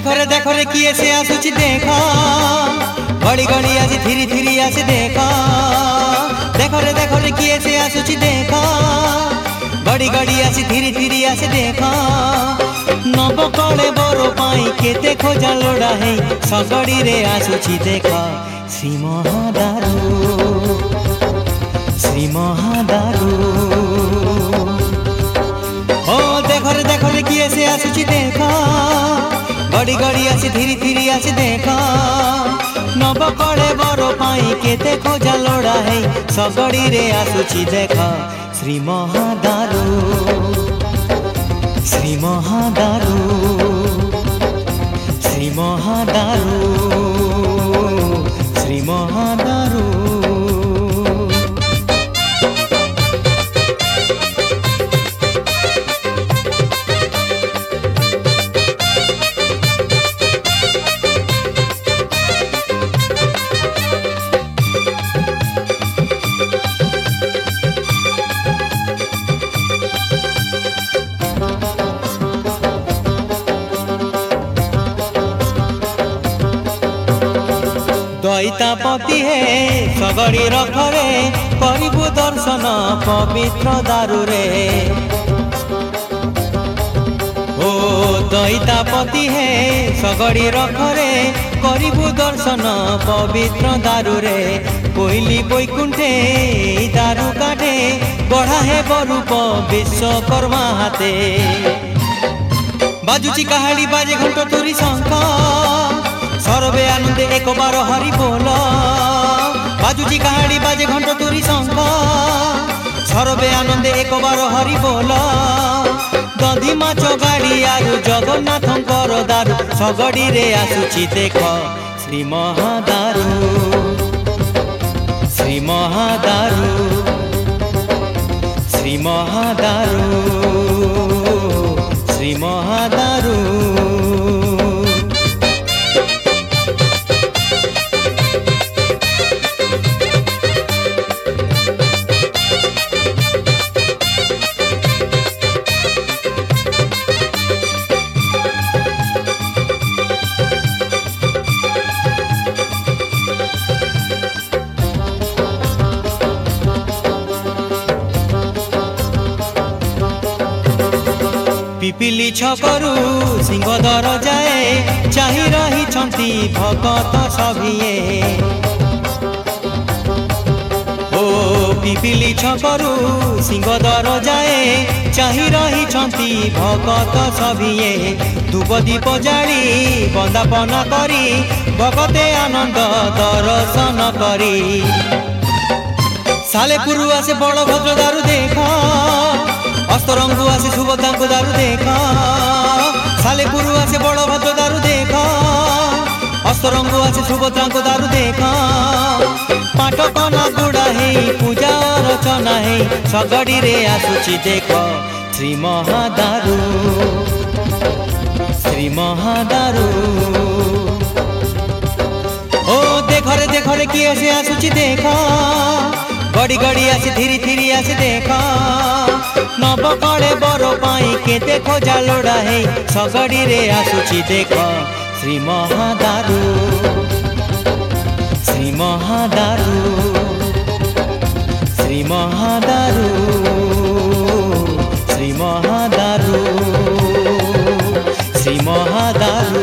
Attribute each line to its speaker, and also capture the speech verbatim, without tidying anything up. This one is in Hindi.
Speaker 1: देखो रे देखो रे किए से आसुची देखो घड़ी घड़ी आसी धीरे धीरे आसी देखो देखो रे देखो रे किए से आसुची देखो घड़ी घड़ी आसी धीरे धीरे आसी देखो नब कले बरो पाई केते खोजा लोड़ा है सगड़ी रे आसुची देखो श्री महादारू श्री महादारू ओ देखो रे देखो रे किए से आसुची देखो घड़ी घड़ी आसी धीरे धीरे आसी देखो नब कले बरो पाई केते खोजा लोड़ा है सगड़ी रे आसुची देखो श्री महादारू श्री महादारू श्री महादारू श्री महादारू दैतापति है सगड़ी रखरे करिबु दर्शन पवित्र दारू रे ओ दैतापति है सगड़ी रखरे करिबु दर्शन पवित्र दारू रे कोइली बैकुंठे दारू काटे बढ़ा है बरूप विश्वकर्मा हाथे बाजुची कहाड़ी बाजे घंटो तुरी शंख सर्वे आनंदे एक बार हरि बोल बाजुची कहाड़ी बाजे घंटो तुरी शंख सर्वे आनंदे एक बार हरि बोल दधी माछ गाड़ी आरु जगन्नाथंकर दारू सगड़ी रे आसुची देख श्री महादारू श्री महादारू श्री महादारू श्री महादारू पिपिली छकरू सिंहदर जाए चाही रही छंती भगत सभिए ओ पिपिली छकरू सिंहदर जाए चाही रही छंती भगत सभिए धूप दीप जाली बंदापना करी भगते आनंद दर्शन करी सालेपुर आसे बड़ भद्र दारू देख अस्तरंगु आसे सुभद्रा को दारू देखा सालेपुर आसे बड़ भद्र दारू देखा अस्तरंगु आसे सुभद्रा को दारू देखा पाठकना गुड़ा है पूजा रचना है सगड़ी रे आसुची देख श्री महादारू श्री महादारू ओ देख रे देख रे किए से आसुची देखा घड़ी घड़ी आसी धीरे धीरे आसी देखा नब कले बरो पाई केते खोजा लोड़ा है सगड़ी रे आसुची देख श्री महादारू श्री महादारू श्री महादारू श्री महादारू श्री महादारू